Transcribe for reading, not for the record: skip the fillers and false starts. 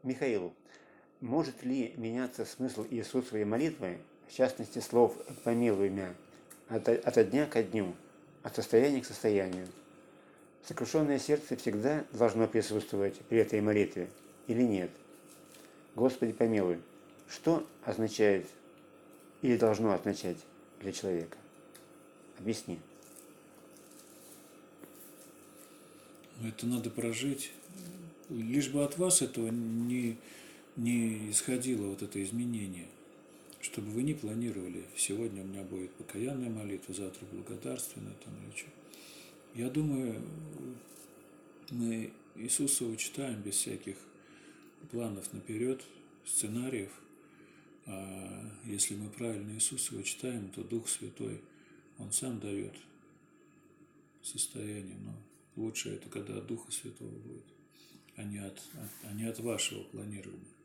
Михаилу. Может ли меняться смысл Иисусовой молитвы, в частности слов «помилуй меня», от дня ко дню, от состояния к состоянию? Сокрушенное сердце всегда должно присутствовать при этой молитве или нет? Господи помилуй. Что означает или должно означать для человека? Объясни. Это надо прожить. Лишь бы от вас этого не исходило вот это изменение. Чтобы вы не планировали, сегодня у меня будет покаянная молитва, завтра благодарственная там или что. Я думаю, мы Иисуса читаем без всяких планов наперед, сценариев. А если мы правильно Иисуса читаем, то Дух Святой, Он сам дает состояние. Но лучше это, когда от Духа Святого будет, а не от вашего планирования.